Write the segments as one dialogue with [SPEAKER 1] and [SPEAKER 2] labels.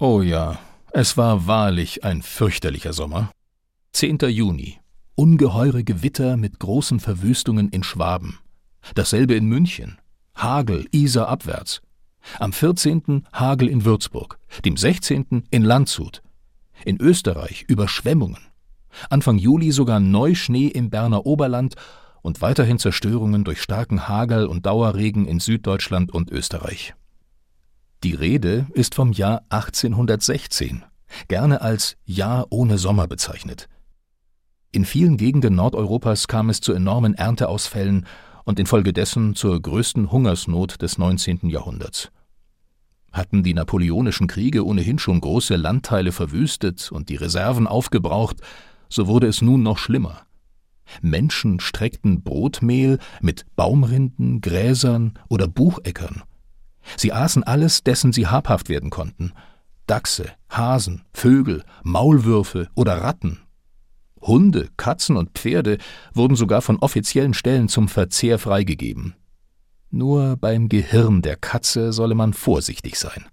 [SPEAKER 1] Oh ja, es war wahrlich ein fürchterlicher Sommer. 10. Juni. Ungeheure Gewitter mit großen Verwüstungen in Schwaben. Dasselbe in München. Hagel Isar abwärts. Am 14. Hagel in Würzburg. Dem 16. in Landshut. In Österreich Überschwemmungen. Anfang Juli sogar Neuschnee im Berner Oberland und weiterhin Zerstörungen durch starken Hagel und Dauerregen in Süddeutschland und Österreich. Die Rede ist vom Jahr 1816, gerne als Jahr ohne Sommer bezeichnet. In vielen Gegenden Nordeuropas kam es zu enormen Ernteausfällen und infolgedessen zur größten Hungersnot des 19. Jahrhunderts. Hatten die napoleonischen Kriege ohnehin schon große Landteile verwüstet und die Reserven aufgebraucht, so wurde es nun noch schlimmer. Menschen streckten Brotmehl mit Baumrinden, Gräsern oder Bucheckern. Sie aßen alles, dessen sie habhaft werden konnten: Dachse, Hasen, Vögel, Maulwürfe oder Ratten. Hunde, Katzen und Pferde wurden sogar von offiziellen Stellen zum Verzehr freigegeben. Nur beim Gehirn der Katze solle man vorsichtig sein.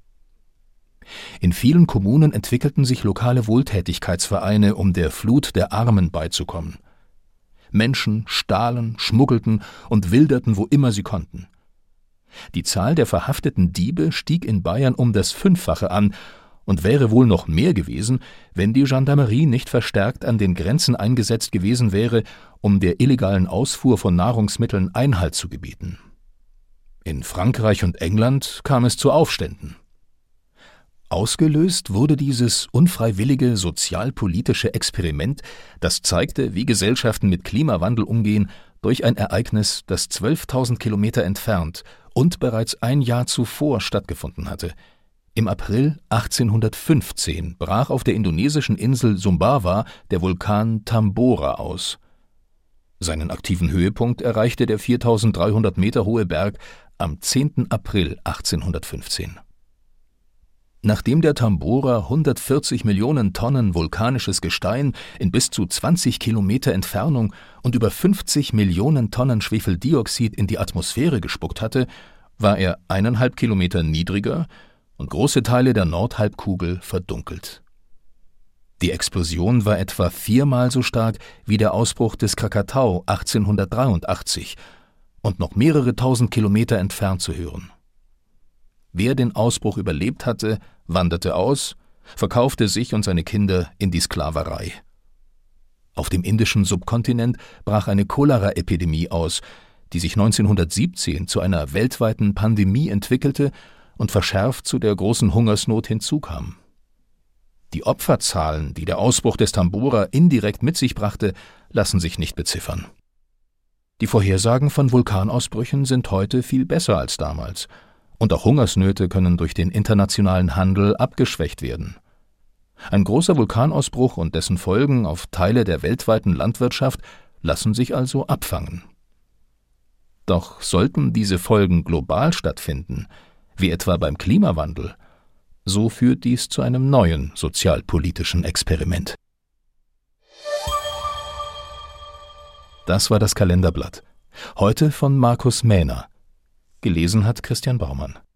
[SPEAKER 1] In vielen Kommunen entwickelten sich lokale Wohltätigkeitsvereine, um der Flut der Armen beizukommen. Menschen stahlen, schmuggelten und wilderten, wo immer sie konnten. Die Zahl der verhafteten Diebe stieg in Bayern um das 5-fache an und wäre wohl noch mehr gewesen, wenn die Gendarmerie nicht verstärkt an den Grenzen eingesetzt gewesen wäre, um der illegalen Ausfuhr von Nahrungsmitteln Einhalt zu gebieten. In Frankreich und England kam es zu Aufständen. Ausgelöst wurde dieses unfreiwillige sozialpolitische Experiment, das zeigte, wie Gesellschaften mit Klimawandel umgehen, durch ein Ereignis, das 12.000 Kilometer entfernt und bereits ein Jahr zuvor stattgefunden hatte. Im April 1815 brach auf der indonesischen Insel Sumbawa der Vulkan Tambora aus. Seinen aktiven Höhepunkt erreichte der 4.300 Meter hohe Berg am 10. April 1815. Nachdem der Tambora 140 Millionen Tonnen vulkanisches Gestein in bis zu 20 Kilometer Entfernung und über 50 Millionen Tonnen Schwefeldioxid in die Atmosphäre gespuckt hatte, war er 1,5 Kilometer niedriger und große Teile der Nordhalbkugel verdunkelt. Die Explosion war etwa 4-mal so stark wie der Ausbruch des Krakatau 1883 und noch mehrere tausend Kilometer entfernt zu hören. Wer den Ausbruch überlebt hatte, wanderte aus, verkaufte sich und seine Kinder in die Sklaverei. Auf dem indischen Subkontinent brach eine Cholera-Epidemie aus, die sich 1917 zu einer weltweiten Pandemie entwickelte und verschärft zu der großen Hungersnot hinzukam. Die Opferzahlen, die der Ausbruch des Tambora indirekt mit sich brachte, lassen sich nicht beziffern. Die Vorhersagen von Vulkanausbrüchen sind heute viel besser als damals. Und auch Hungersnöte können durch den internationalen Handel abgeschwächt werden. Ein großer Vulkanausbruch und dessen Folgen auf Teile der weltweiten Landwirtschaft lassen sich also abfangen. Doch sollten diese Folgen global stattfinden, wie etwa beim Klimawandel, so führt dies zu einem neuen sozialpolitischen Experiment. Das war das Kalenderblatt. Heute von Markus Mähner. Gelesen hat Christian Baumann.